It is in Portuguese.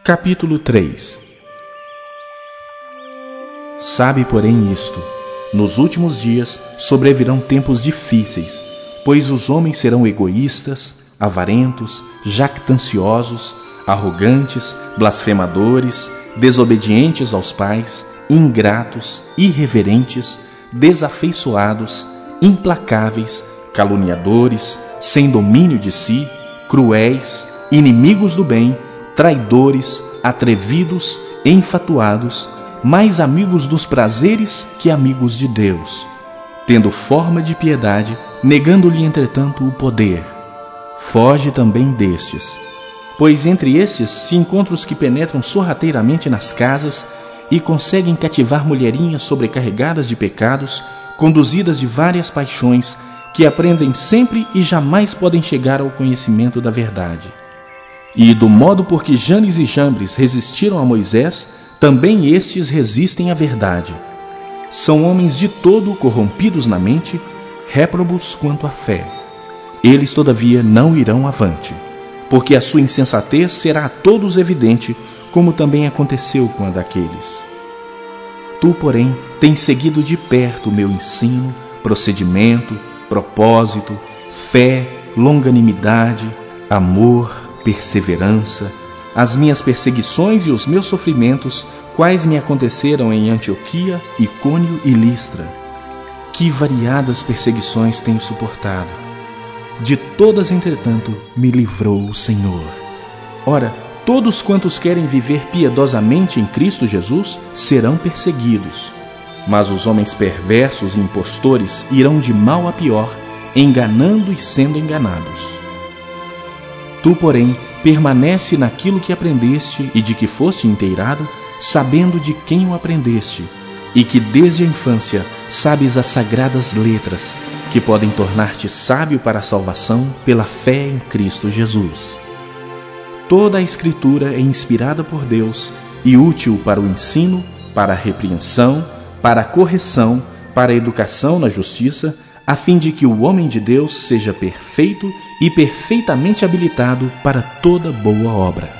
Capítulo 3. Sabe, porém, isto: nos últimos dias sobrevirão tempos difíceis, pois os homens serão egoístas, avarentos, jactanciosos, arrogantes, blasfemadores, desobedientes aos pais, ingratos, irreverentes, desafeiçoados, implacáveis, caluniadores, sem domínio de si, cruéis, inimigos do bem, traidores, atrevidos, enfatuados, mais amigos dos prazeres que amigos de Deus, tendo forma de piedade, negando-lhe entretanto o poder. Foge também destes, pois entre estes se encontram os que penetram sorrateiramente nas casas e conseguem cativar mulherinhas sobrecarregadas de pecados, conduzidas de várias paixões, que aprendem sempre e jamais podem chegar ao conhecimento da verdade. E do modo por que Janes e Jambres resistiram a Moisés, também estes resistem à verdade. São homens de todo corrompidos na mente, réprobos quanto à fé. Eles, todavia, não irão avante, porque a sua insensatez será a todos evidente, como também aconteceu com a daqueles. Tu, porém, tens seguido de perto o meu ensino, procedimento, propósito, fé, longanimidade, amor, perseverança, as minhas perseguições e os meus sofrimentos, quais me aconteceram em Antioquia, Icônio e Listra. Que variadas perseguições tenho suportado. De todas, entretanto, me livrou o Senhor. Ora, todos quantos querem viver piedosamente em Cristo Jesus serão perseguidos. Mas os homens perversos e impostores irão de mal a pior, enganando e sendo enganados. Tu, porém, permanece naquilo que aprendeste e de que foste inteirado, sabendo de quem o aprendeste, e que desde a infância sabes as sagradas letras, que podem tornar-te sábio para a salvação pela fé em Cristo Jesus. Toda a Escritura é inspirada por Deus e útil para o ensino, para a repreensão, para a correção, para a educação na justiça, a fim de que o homem de Deus seja perfeito e perfeitamente habilitado para toda boa obra.